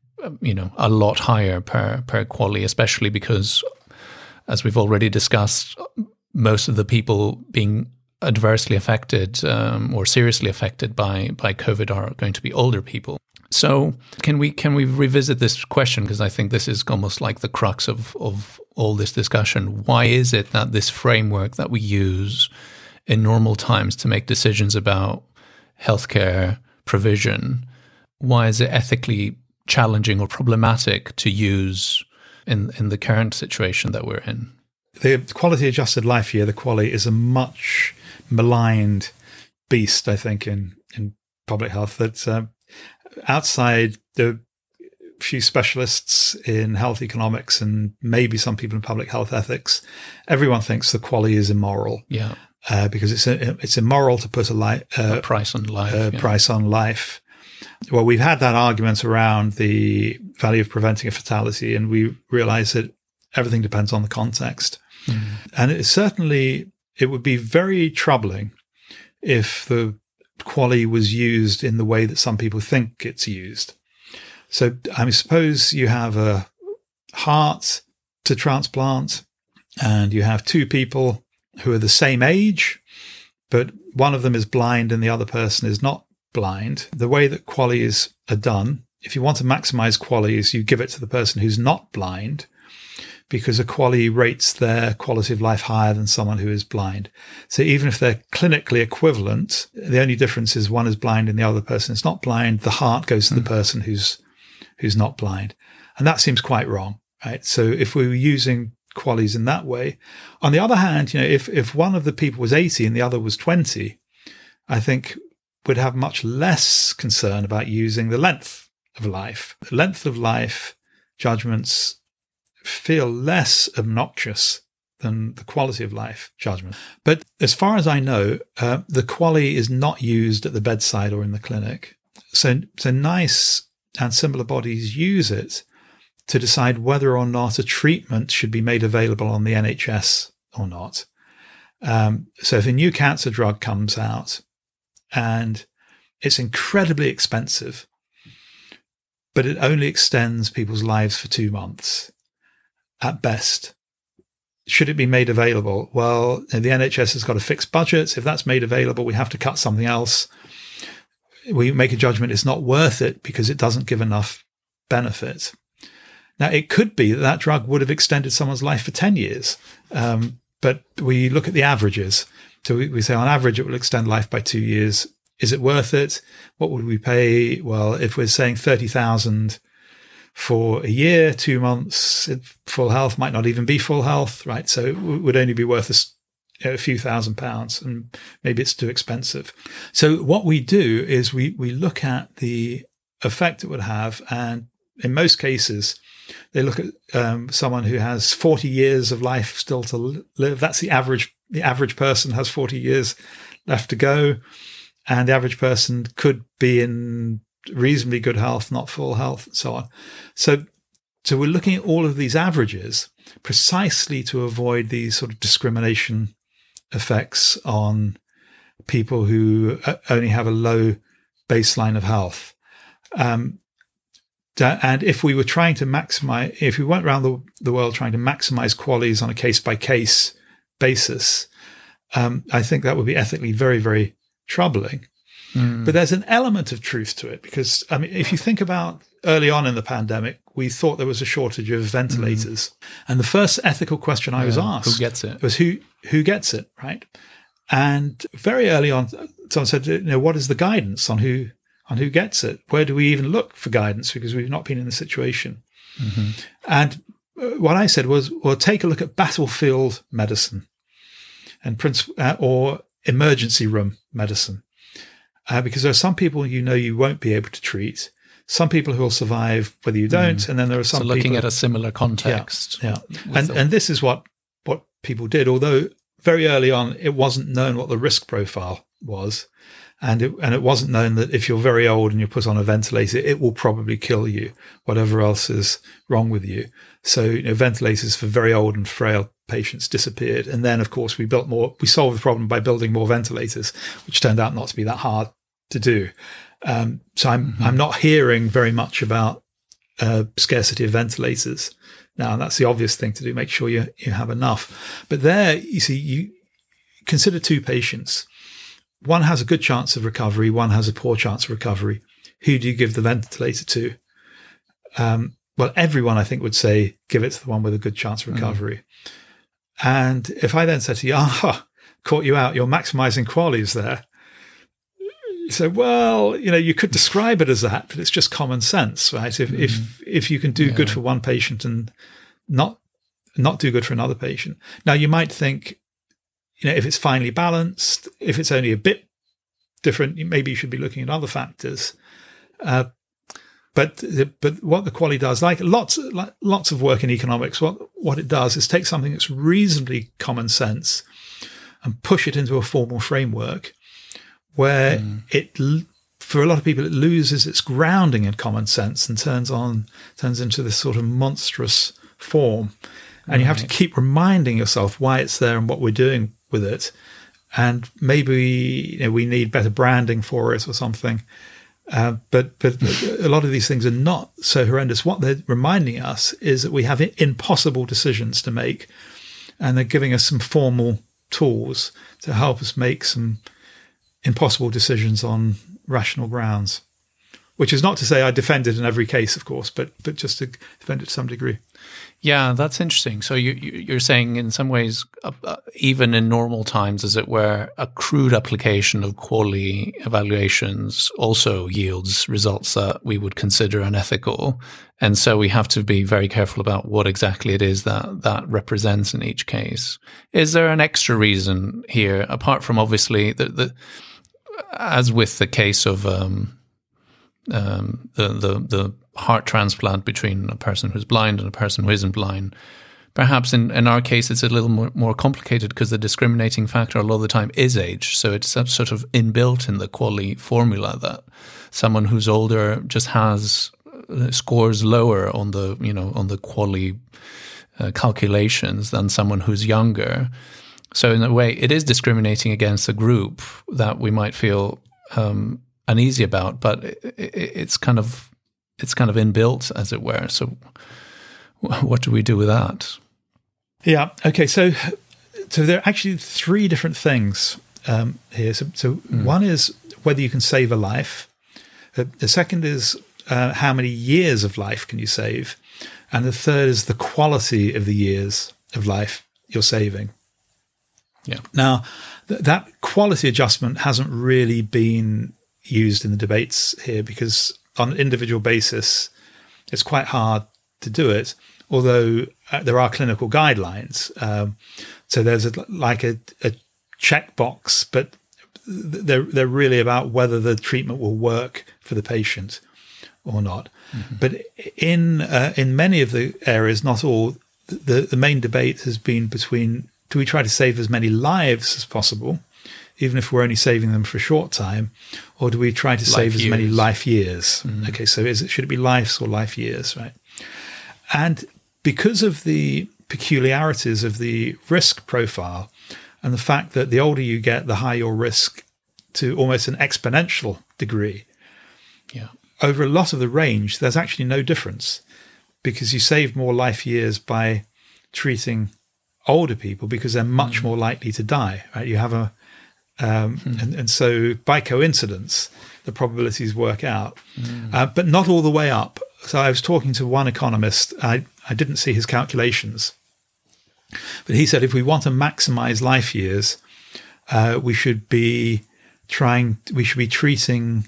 a lot higher per QALY, especially because, as we've already discussed, most of the people being adversely affected or seriously affected by COVID are going to be older people. So can we revisit this question? Because I think this is almost like the crux of all this discussion. Why is it that this framework that we use in normal times to make decisions about healthcare provision, why is it ethically challenging or problematic to use in the current situation that we're in? The quality adjusted life year, the QALY, is a much maligned beast, I think, in public health. That outside the few specialists in health economics and maybe some people in public health ethics, everyone thinks the QALY is immoral. Yeah, because it's immoral to put a price on life. Price on life. Well, we've had that argument around the value of preventing a fatality, and we realize that everything depends on the context. Mm. And it would be very troubling if the QALY was used in the way that some people think it's used. So I suppose you have a heart to transplant and you have two people who are the same age, but one of them is blind and the other person is not blind. The way that QALYs are done, if you want to maximize QALYs, you give it to the person who's not blind, because a QALY rates their quality of life higher than someone who is blind. So even if they're clinically equivalent, the only difference is one is blind and the other person is not blind. The heart goes to the person who's not blind. And that seems quite wrong, right? So if we were using QALYs in that way, on the other hand, if one of the people was 80 and the other was 20, I think we'd have much less concern about using the length of life. The length of life judgments feel less obnoxious than the quality of life judgment. But as far as I know, the QALY is not used at the bedside or in the clinic. So NICE and similar bodies use it to decide whether or not a treatment should be made available on the NHS or not. So if a new cancer drug comes out and it's incredibly expensive, but it only extends people's lives for 2 months, at best, should it be made available? Well, the NHS has got a fixed budget. If that's made available, we have to cut something else. We make a judgment it's not worth it because it doesn't give enough benefit. Now, it could be that drug would have extended someone's life for 10 years, but we look at the averages. So we say on average it will extend life by 2 years. Is it worth it? What would we pay? Well, if we're saying 30,000 for a year, 2 months, full health might not even be full health, right? So it would only be worth a few £1,000s, and maybe it's too expensive. So what we do is we look at the effect it would have, and in most cases, they look at someone who has 40 years of life still to live. That's the average. The average person has 40 years left to go, and the average person could be in reasonably good health, not full health, and so on. So we're looking at all of these averages precisely to avoid these sort of discrimination effects on people who only have a low baseline of health. And if we were trying to maximize, if we went around the world trying to maximize QALYs on a case-by-case basis, I think that would be ethically very, very troubling. But there's an element of truth to it because, I mean, if you think about early on in the pandemic, we thought there was a shortage of ventilators. And the first ethical question I was asked who gets it? Was who gets it, right? And very early on, someone said, what is the guidance on who gets it? Where do we even look for guidance? Because we've not been in the situation. Mm-hmm. And what I said was, well, take a look at battlefield medicine and or emergency room medicine. Because there are some people you won't be able to treat, some people who will survive whether you don't, and then there are some people... So looking at a similar context. Yeah. And this is what people did, although very early on it wasn't known what the risk profile was, and it wasn't known that if you're very old and you're put on a ventilator, it will probably kill you, whatever else is wrong with you. So ventilators for very old and frail patients disappeared. And then, of course, we solved the problem by building more ventilators, which turned out not to be that hard to do. So I'm not hearing very much about scarcity of ventilators now. And that's the obvious thing to do, make sure you have enough. But there, you see, you consider two patients. One has a good chance of recovery, one has a poor chance of recovery. Who do you give the ventilator to? Well, everyone, I think, would say give it to the one with a good chance of recovery. And if I then said to you, caught you out, you're maximizing QALYs there. You say, well, you could describe it as that, but it's just common sense, right? If you can do good for one patient and not do good for another patient. Now, you might think, if it's finely balanced, if it's only a bit different, maybe you should be looking at other factors. But what the QALY does, like lots of work in economics, what it does is take something that's reasonably common sense and push it into a formal framework where for a lot of people, it loses its grounding in common sense and turns into this sort of monstrous form. And you have to keep reminding yourself why it's there and what we're doing with it. And maybe we need better branding for it or something. But a lot of these things are not so horrendous. What they're reminding us is that we have impossible decisions to make, and they're giving us some formal tools to help us make some impossible decisions on rational grounds. Which is not to say I defend it in every case, of course, but just to defend it to some degree. Yeah, that's interesting. So you're saying in some ways, even in normal times, as it were, a crude application of QALY evaluations also yields results that we would consider unethical. And so we have to be very careful about what exactly it is that represents in each case. Is there an extra reason here, apart from obviously, as with the case of the heart transplant between a person who's blind and a person who isn't blind. Perhaps in our case, it's a little more complicated because the discriminating factor a lot of the time is age. So it's sort of inbuilt in the QALY formula that someone who's older just has scores lower on the QALY calculations than someone who's younger. So in a way, it is discriminating against a group that we might feel uneasy about, but it's kind of inbuilt, as it were. So what do we do with that? Yeah. Okay. So there are actually three different things here. So one is whether you can save a life. The second is how many years of life can you save, and the third is the quality of the years of life you're saving. Yeah. Now, that quality adjustment hasn't really been used in the debates here because on an individual basis, it's quite hard to do it, although there are clinical guidelines. So there's a checkbox, but they're really about whether the treatment will work for the patient or not. Mm-hmm. But in many of the areas, not all, the main debate has been between, do we try to save as many lives as possible, even if we're only saving them for a short time, or do we try to save as many life years? Mm-hmm. Okay, so should it be lives or life years, right? And because of the peculiarities of the risk profile and the fact that the older you get, the higher your risk to almost an exponential degree. Yeah. over a lot of the range, there's actually no difference, because you save more life years by treating older people because they're much more likely to die, right? You have and so by coincidence, the probabilities work out, but not all the way up. So I was talking to one economist. I didn't see his calculations, but he said if we want to maximize life years, we should be treating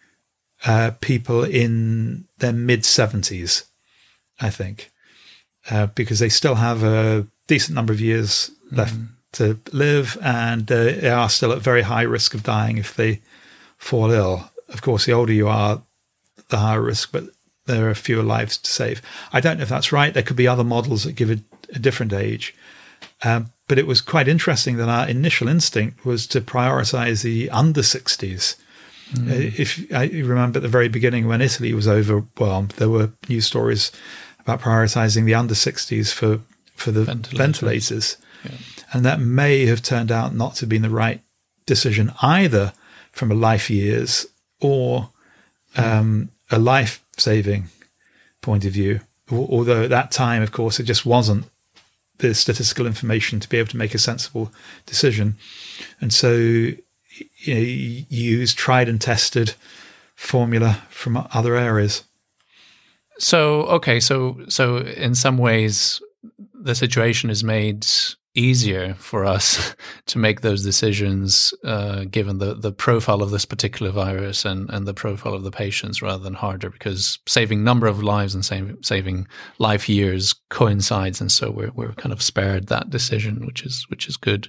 people in their mid-70s, I think, because they still have a decent number of years left to live, and they are still at very high risk of dying if they fall ill. Of course, the older you are, the higher risk, but there are fewer lives to save. I don't know if that's right. There could be other models that give a different age. But it was quite interesting that our initial instinct was to prioritize the under 60s. If I remember at the very beginning when Italy was overwhelmed, there were news stories about prioritizing the under 60s for the ventilators. Yeah. And that may have turned out not to be the right decision, either from a life years or a life-saving point of view. Although at that time, of course, it just wasn't the statistical information to be able to make a sensible decision. And so you use tried and tested formula from other areas. So, okay, so in some ways, the situation is made easier for us to make those decisions given the profile of this particular virus and the profile of the patients, rather than harder, because saving number of lives and saving life years coincides, and so we're kind of spared that decision, which is good.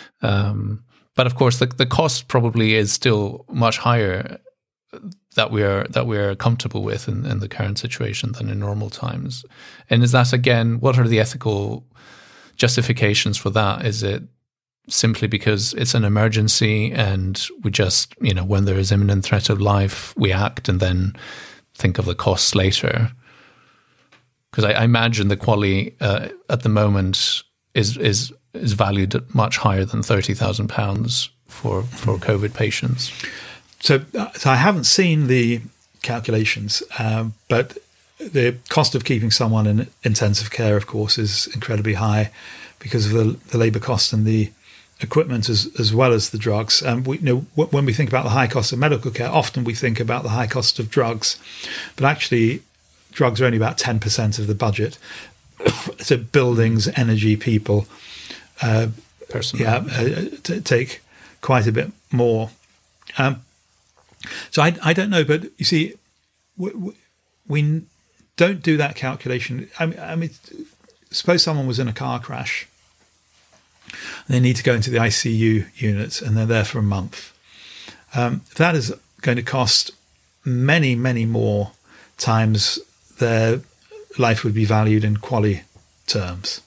But of course, the cost probably is still much higher that we are comfortable with in the current situation than in normal times. And is that, again, what are the ethical justifications for that? Is it simply because it's an emergency and we just, when there is imminent threat of life, we act and then think of the costs later? Because I imagine the quality at the moment is valued at much higher than £30,000 for COVID patients. So I haven't seen the calculations, but the cost of keeping someone in intensive care, of course, is incredibly high because of the labour cost and the equipment as well as the drugs. When we think about the high cost of medical care, often we think about the high cost of drugs, but actually drugs are only about 10% of the budget. So buildings, energy, people, take quite a bit more. So I don't know, but you see, we don't do that calculation. I mean, suppose someone was in a car crash. They need to go into the ICU unit and they're there for a month. That is going to cost many, many more times their life would be valued in QALY terms.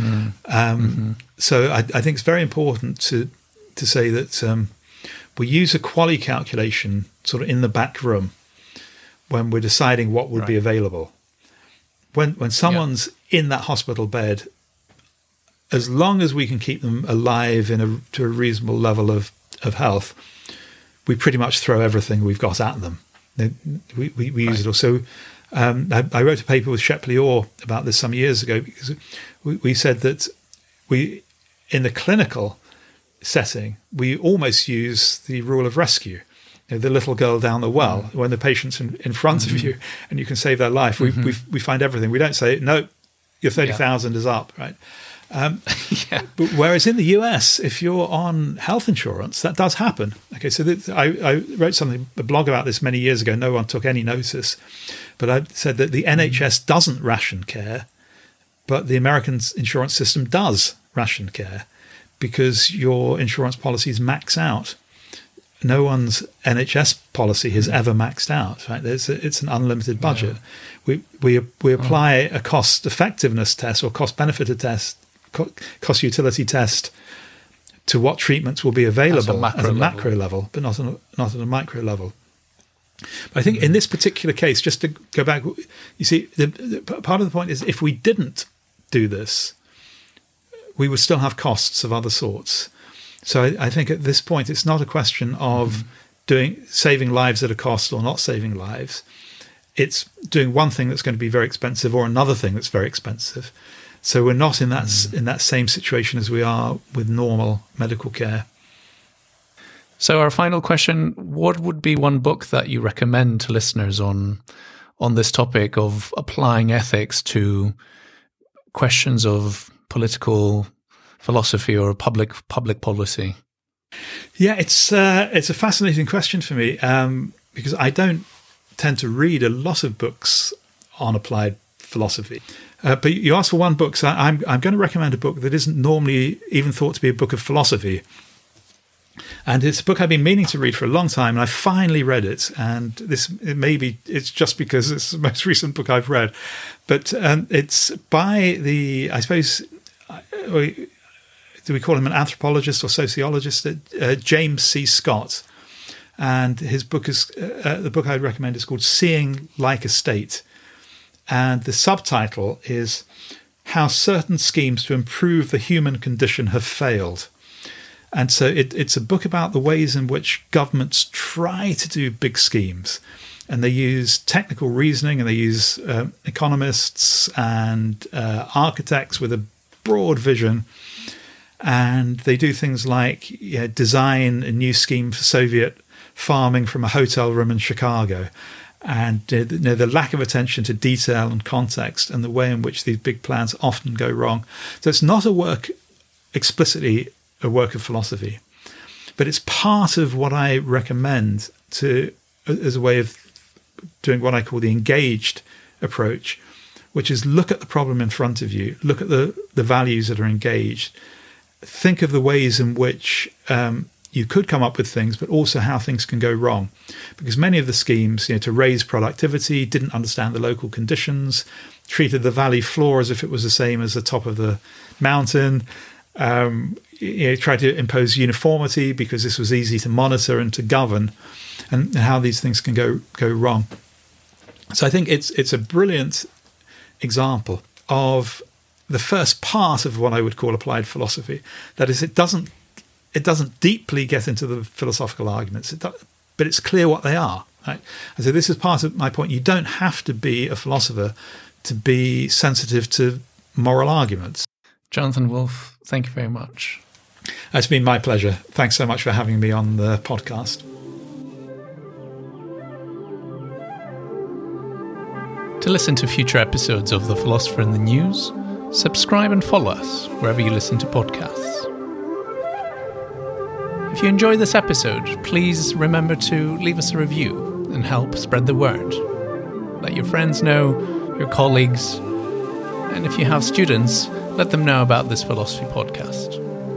So I think it's very important to say that we use a QALY calculation sort of in the back room when we're deciding what would be available. When someone's in that hospital bed, as long as we can keep them alive to a reasonable level of health, we pretty much throw everything we've got at them. We use it all. So I wrote a paper with Shepley Orr about this some years ago, because we said that in the clinical setting, we almost use the rule of rescue. The little girl down the well, when the patient's in front of you and you can save their life, we find everything. We don't say, no, your 30,000 is up, right? But whereas in the US, if you're on health insurance, that does happen. Okay, so I wrote a blog about this many years ago. No one took any notice, but I said that the NHS doesn't ration care, but the American insurance system does ration care, because your insurance policies max out. No one's NHS policy has ever maxed out, right? It's an unlimited budget. We apply a cost effectiveness test or cost benefit test, cost utility test to what treatments will be available at a macro level, but not at a micro level. But I think in this particular case, just to go back, you see, part of the point is if we didn't do this, we would still have costs of other sorts. So I think at this point, it's not a question of saving lives at a cost or not saving lives. It's doing one thing that's going to be very expensive or another thing that's very expensive. So we're not in that same situation as we are with normal medical care. So our final question, what would be one book that you recommend to listeners on this topic of applying ethics to questions of political philosophy or public policy? Yeah, it's a fascinating question for me because I don't tend to read a lot of books on applied philosophy. But you asked for one book, so I'm going to recommend a book that isn't normally even thought to be a book of philosophy. And it's a book I've been meaning to read for a long time, and I finally read it. And it's just because it's the most recent book I've read. But it's by I suppose, do we call him an anthropologist or sociologist? James C. Scott. And his book is the book I'd recommend is called Seeing Like a State. And the subtitle is How Certain Schemes to Improve the Human Condition Have Failed. And so it's a book about the ways in which governments try to do big schemes. And they use technical reasoning, and they use economists and architects with a broad vision. And they do things like design a new scheme for Soviet farming from a hotel room in Chicago. And the lack of attention to detail and context and the way in which these big plans often go wrong. So it's not explicitly a work of philosophy, but it's part of what I recommend as a way of doing what I call the engaged approach, which is look at the problem in front of you, look at the values that are engaged, think of the ways in which you could come up with things, but also how things can go wrong. Because many of the schemes, to raise productivity, didn't understand the local conditions, treated the valley floor as if it was the same as the top of the mountain, tried to impose uniformity because this was easy to monitor and to govern, and how these things can go wrong. So I think it's a brilliant example of the first part of what I would call applied philosophy. That is, it doesn't deeply get into the philosophical arguments, but it's clear what they are. Right? And so this is part of my point. You don't have to be a philosopher to be sensitive to moral arguments. Jonathan Wolff, thank you very much. It's been my pleasure. Thanks so much for having me on the podcast. To listen to future episodes of The Philosopher in the News, subscribe and follow us wherever you listen to podcasts. If you enjoyed this episode, please remember to leave us a review and help spread the word. Let your friends know, your colleagues, and if you have students, let them know about this philosophy podcast.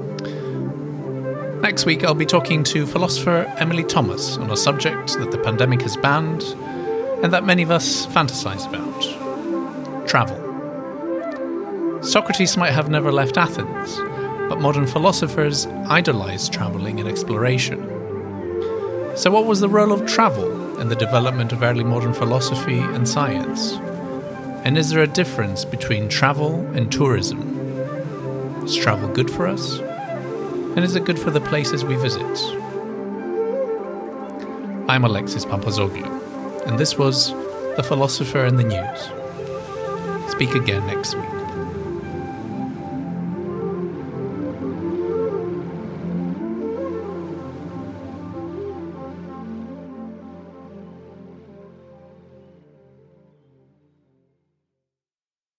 Next week, I'll be talking to philosopher Emily Thomas on a subject that the pandemic has banned and that many of us fantasize about: travel. Socrates might have never left Athens, but modern philosophers idolize travelling and exploration. So what was the role of travel in the development of early modern philosophy and science? And is there a difference between travel and tourism? Is travel good for us? And is it good for the places we visit? I'm Alexis Papazoglou, and this was The Philosopher in the News. Speak again next week.